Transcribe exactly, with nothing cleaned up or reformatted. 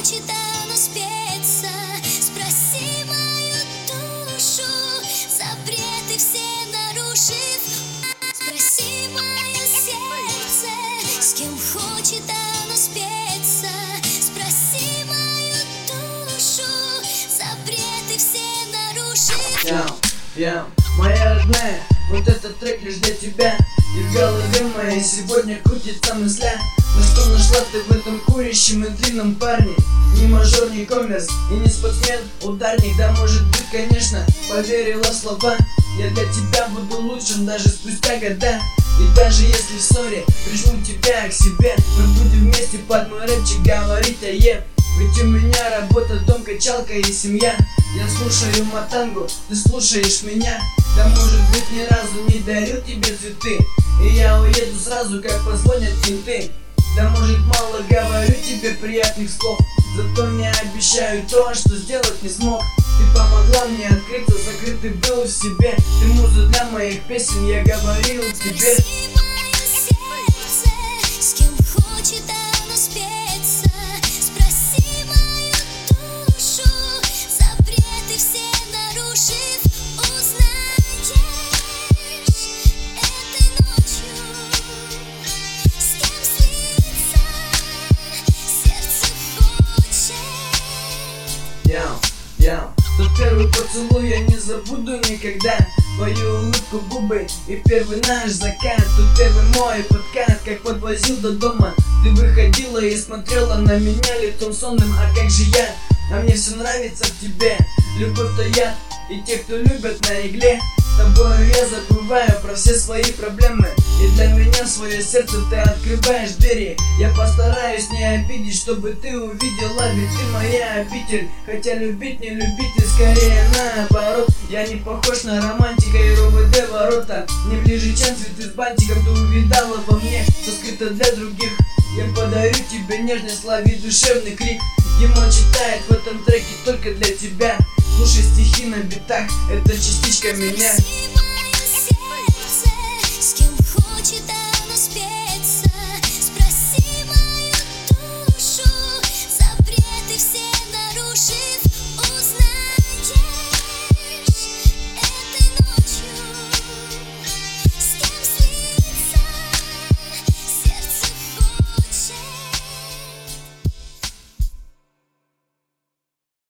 хочет оно спеться. Спроси мою душу, запреты все нарушив. Спроси мое сердце, с кем хочет оно спеться. Спроси мою душу, запреты все нарушив. Я, я, моя родная, вот этот трек лишь для тебя. И в голове моей сегодня крутится мысля: на что нашла ты в этом курящем и длинном парне? Не мажор, не коммерс и не спортсмен, ударник. Да может быть, конечно, поверила в слова. Я для тебя буду лучшим даже спустя года. И даже если в ссоре прижму тебя к себе, мы будем вместе под мой рэпчик говорить о е. Ведь у меня работа, дом, качалка и семья. Я слушаю матангу, ты слушаешь меня. Да может быть, ни разу не дарил тебе цветы, и я уеду сразу, как позвонят менты. Да может, мало говорю тебе приятных слов, зато не обещаю то, что сделать не смог. Ты помогла мне открыться, закрытый был в себе. Ты муза для моих песен, я говорил тебе. Я, я, тот первый поцелуй я не забуду никогда. Твою улыбку, губы и первый наш закат. Тот первый мой подкат, как подвозил до дома. Ты выходила и смотрела на меня лицом сонным. А как же я? А мне все нравится в тебе. Любовь-то я и те, кто любят на игле. С тобою я забываю про все свои проблемы, и для меня свое сердце ты открываешь двери. Я постараюсь не обидеть, чтобы ты увидела, ведь ты моя обитель. Хотя любить не любить, и скорее наоборот. Я не похож на романтика и РОВД ворота. Не ближе, чем цветы с бантиком. Ты увидала во мне, что скрыто для других. Я подарю тебе нежность, лови душевный крик. Димон читает в этом треке только для тебя. Слушай стихи на битах, это частичка меня. С кем хочет оно спеться. Спроси мою душу, запреты все нарушив.